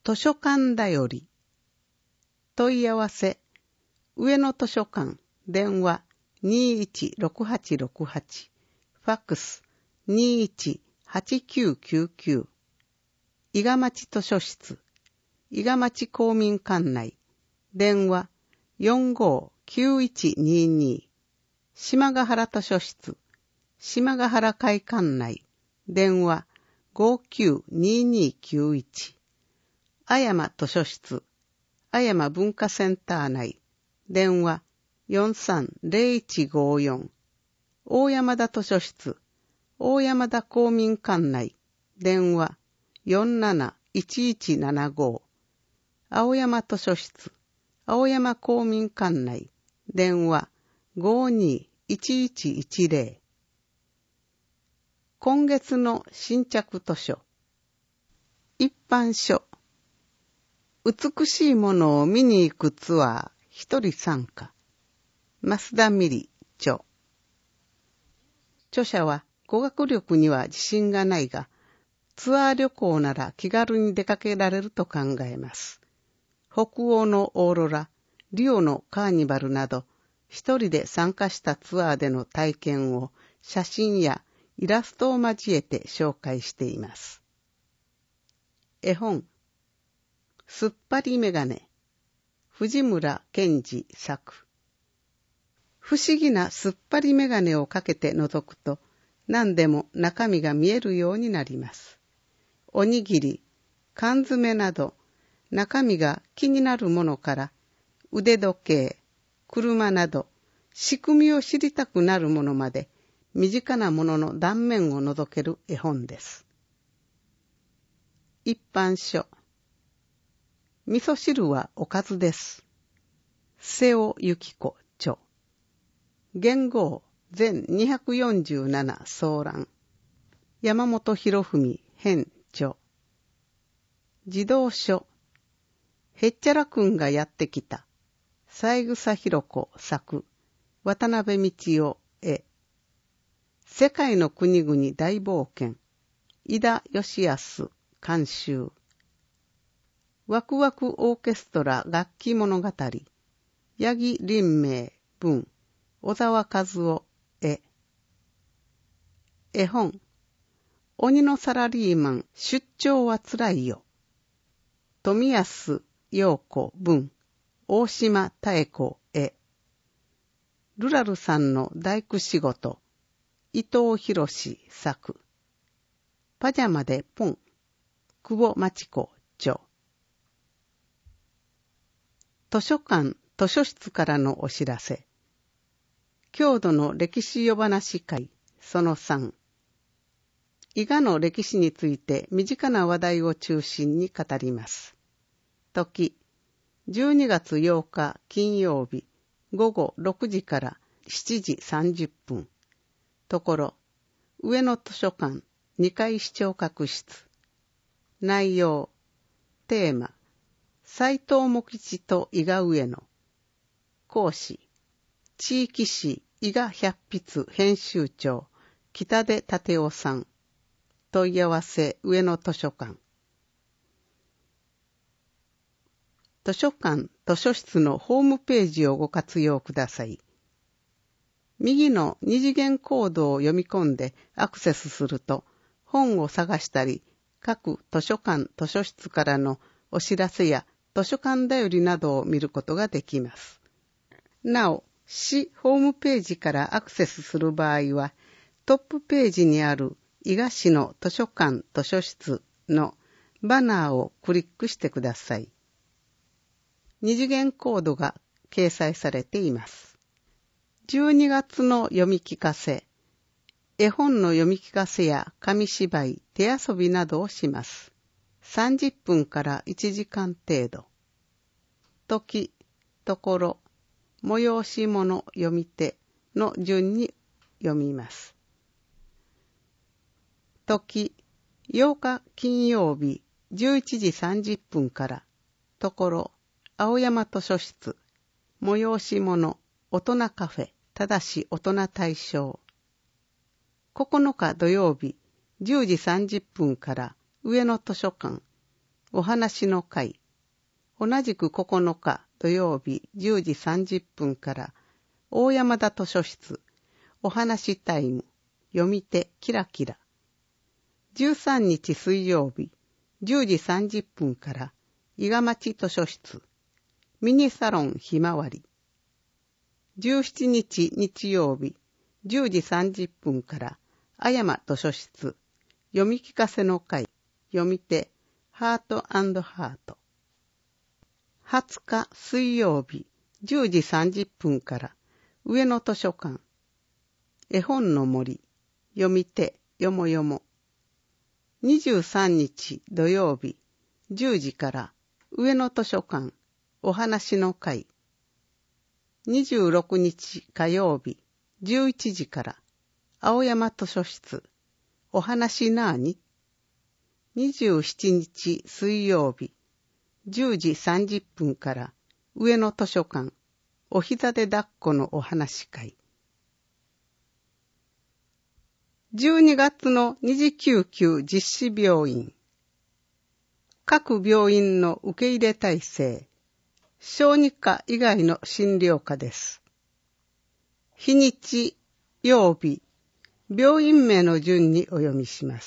図書館だより。問い合わせ、上野図書館、電話216868、ファックス218999、伊賀町図書室、伊賀町公民館内、電話459122、島ヶ原図書室、島ヶ原会館内、電話592291、阿山図書室、阿山文化センター内、電話430154、大山田図書室、大山田公民館内、電話471175、青山図書室、青山公民館内、電話521110。今月の新着図書。一般書。美しいものを見に行くツアー、一人参加。増田美里著。著者は語学力には自信がないが、ツアー旅行なら気軽に出かけられると考えます。北欧のオーロラ、リオのカーニバルなど、一人で参加したツアーでの体験を写真やイラストを交えて紹介しています。絵本、すっぱりメガネ、藤村健二作。不思議なすっぱりメガネをかけて覗くと、何でも中身が見えるようになります。おにぎり、缶詰など、中身が気になるものから、腕時計、車など、仕組みを知りたくなるものまで、身近なものの断面を覗ける絵本です。一般書。味噌汁はおかずです。瀬尾由紀子著。元号全247総覧。山本博文編著。児童書。へっちゃらくんがやってきた。三枝弘子作。渡辺道夫絵。世界の国々大冒険。井田義康監修。ワクワクオーケストラ楽器物語。八木林明文。小沢和夫絵。絵本。鬼のサラリーマン出張はつらいよ。富安陽子文。大島妙子絵。ルラルさんの大工仕事。伊藤博作。パジャマでポン。久保真知子著。図書館図書室からのお知らせ。郷土の歴史夜話会その3。伊賀の歴史について身近な話題を中心に語ります。時、12月8日金曜日午後6時から7時30分。ところ、上野図書館2階視聴覚室。内容、テーマ、斎藤茂吉と伊賀上野。講師、地域誌伊賀百筆編集長、北出立夫さん。問い合わせ上野図書館。図書館図書室のホームページをご活用ください。右の二次元コードを読み込んでアクセスすると、本を探したり、各図書館図書室からのお知らせや図書館だよりなどを見ることができます。なお、市ホームページからアクセスする場合は、トップページにある伊賀市の図書館図書室のバナーをクリックしてください。二次元コードが掲載されています。12月の読み聞かせ、絵本の読み聞かせや紙芝居、手遊びなどをします。30分から1時間程度。時、ところ、催し物読み手の順に読みます。時、8日金曜日11時30分から、ところ、青山図書室、催し物、大人カフェ、ただし大人対象。9日土曜日10時30分から上野図書館、 お話の会。同じく9日土曜日10時30分から大山田図書室。お話タイム。読み手キラキラ。13日水曜日10時30分から伊賀町図書室。ミニサロンひまわり。17日日曜日10時30分からあやま図書室。読み聞かせの会。読み手ハート&ハート。20日水曜日10時30分から上野図書館。絵本の森。読み手よもよも。23日土曜日10時から上野図書館お話の会。26日火曜日11時から青山図書室お話なーに。27日水曜日10時30分から上野図書館お膝で抱っこのお話会。12月の二次救急実施病院。各病院の受け入れ体制。小児科以外の診療科です。日にち、曜日、病院名の順にお読みします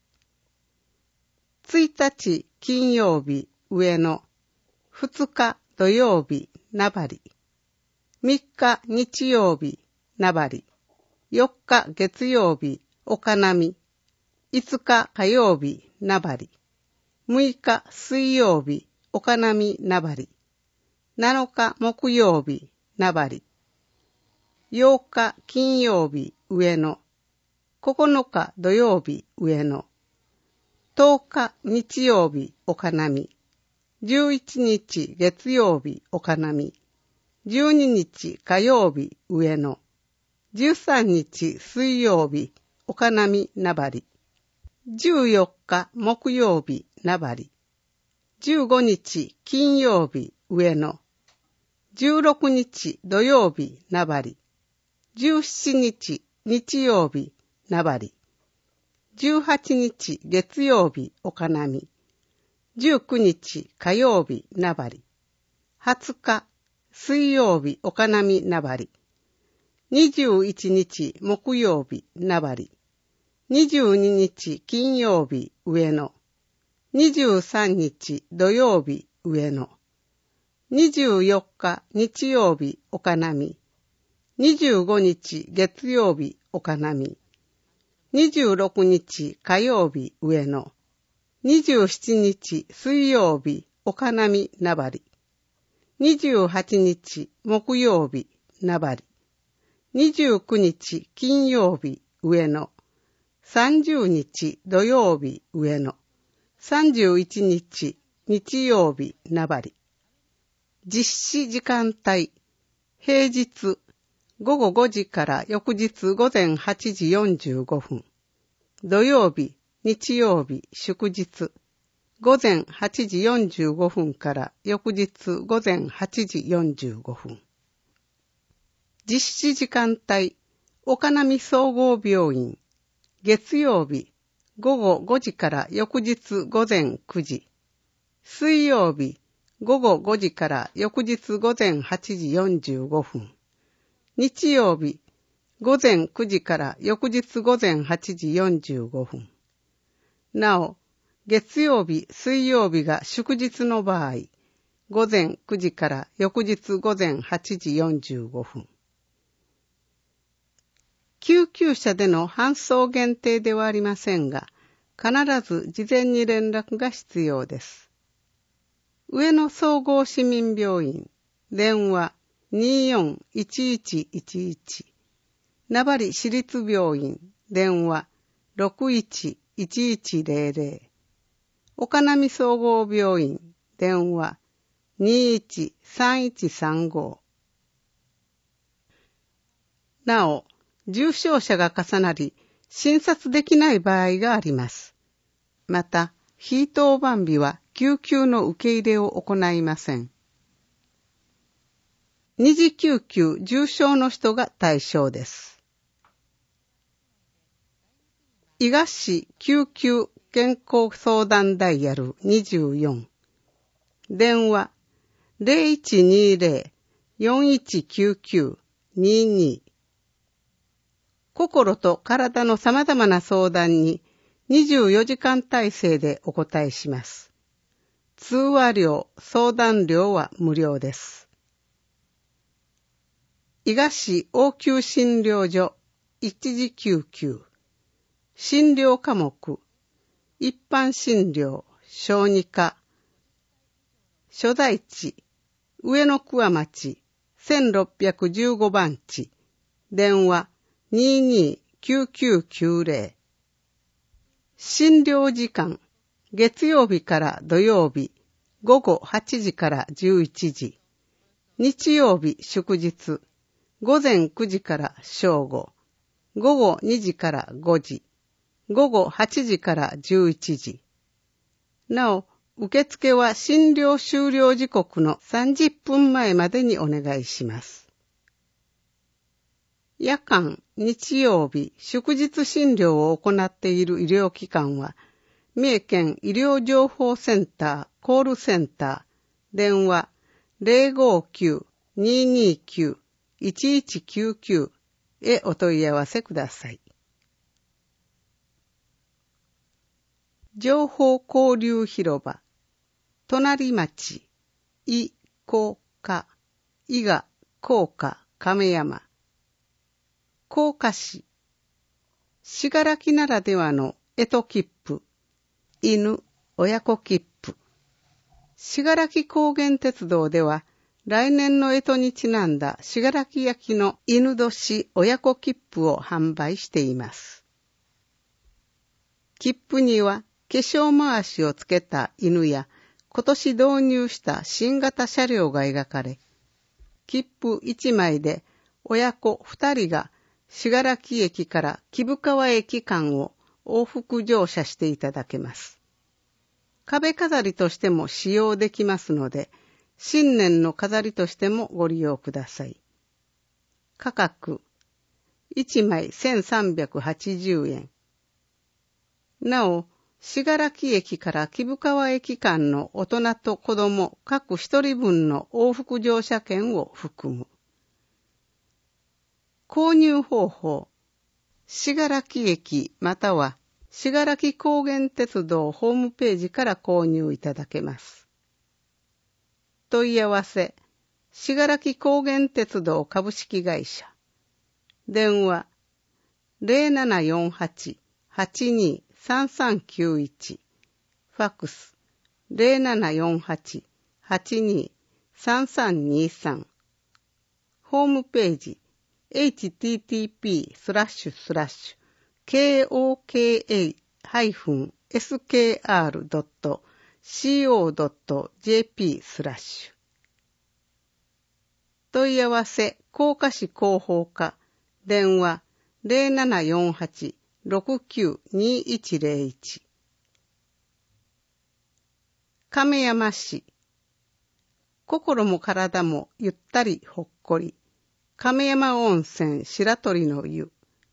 。1日金曜日上野、2日土曜日名張、3日日曜日名張、4日月曜日岡波、5日火曜日名張、6日水曜日岡波名張、7日木曜日名張、8日金曜日上野、9日土曜日上野、10日日曜日岡波、11日月曜日岡波、12日火曜日上野、13日水曜日岡波名張、14日木曜日名張、15日金曜日上野、16日土曜日名張、17日日曜日名張、18日月曜日岡波、19日火曜日名張、20日水曜日岡波名張、21日木曜日名張、22日金曜日上野、23日土曜日上野、24日日曜日岡波、25日月曜日岡波、26日火曜日上野、27日水曜日岡波名張、28日木曜日名張、29日金曜日上野、30日土曜日上野、31日日曜日名張。実施時間帯、平日午後5時から翌日午前8時45分、土曜日、日曜日、祝日、午前8時45分から翌日午前8時45分。実施時間帯、岡波総合病院、月曜日、午後5時から翌日午前9時、水曜日、午後5時から翌日午前8時45分、日曜日、午前9時から翌日午前8時45分。なお、月曜日、水曜日が祝日の場合、午前9時から翌日午前8時45分。救急車での搬送限定ではありませんが、必ず事前に連絡が必要です。上野総合市民病院、電話241111、名張市立病院、電話611100、岡波総合病院、電話213135。なお、重症者が重なり、診察できない場合があります。また、非当番日は救急の受け入れを行いません。二次救急重症の人が対象です。伊賀市救急健康相談ダイヤル24。電話0120-4199-22。心と体の様々な相談に24時間体制でお答えします。通話料、相談料は無料です。伊賀市応急診療所一時救急。診療科目、一般診療、小児科。所在地、上野桑町、1615番地。電話229990。診療時間、月曜日から土曜日、午後8時から11時。日曜日祝日、午前9時から正午。午後2時から5時。午後8時から11時。なお、受付は診療終了時刻の30分前までにお願いします。夜間、日曜日、祝日診療を行っている医療機関は、三重県医療情報センターコールセンター、電話059-229-1199へお問い合わせください。情報交流広場、隣町、伊甲賀亀山、甲賀市、信楽ならではの干支切符、犬親子切符。信楽高原鉄道では、来年の干支にちなんだ信楽焼の犬年親子切符を販売しています。切符には、化粧回しをつけた犬や今年導入した新型車両が描かれ、切符1枚で親子2人が信楽駅から貴生川駅間を往復乗車していただけます。壁飾りとしても使用できますので、新年の飾りとしてもご利用ください。価格1枚1380円。なお、信楽駅から貴生川駅間の大人と子供各一人分の往復乗車券を含む。購入方法、信楽駅または信楽高原鉄道ホームページから購入いただけます。問い合わせ、信楽高原鉄道株式会社。電話0748-823391。ファックス0748-823323。ホームページ http://koka-skr.co.jp/ 問い合わせ甲賀市広報課電話0748-692101。亀山市、心も体もゆったりほっこり、亀山温泉白鳥の湯。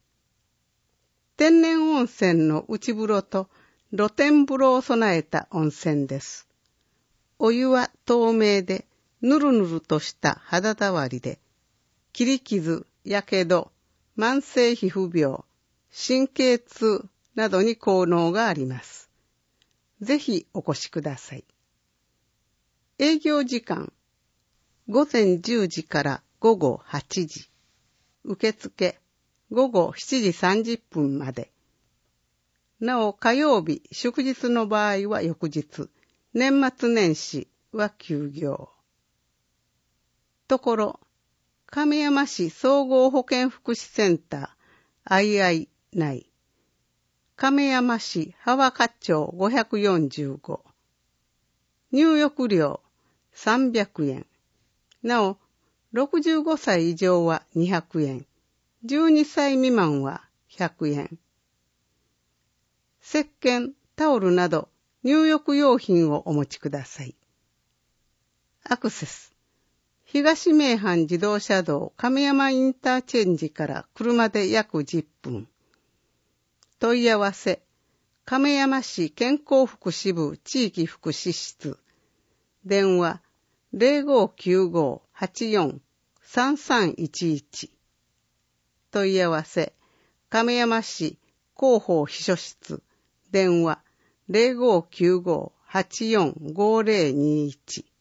天然温泉の内風呂と露天風呂を備えた温泉です。お湯は透明でぬるぬるとした肌触りで、切り傷、やけど、慢性皮膚病、神経痛などに効能があります。ぜひお越しください。営業時間、午前10時から午後8時。受付、午後7時30分まで。なお、火曜日、祝日の場合は翌日、年末年始は休業。ところ、亀山市総合保健福祉センター II 内、亀山市羽和町545。入浴料300円。なお、65歳以上は200円。12歳未満は100円。石鹸、タオルなど入浴用品をお持ちください。アクセス。東名阪自動車道亀山インターチェンジから車で約10分。問い合わせ、 亀山市健康福祉部地域福祉室。電話0595-84-3311。問い合わせ亀山市広報秘書室。電話0595-84-5021。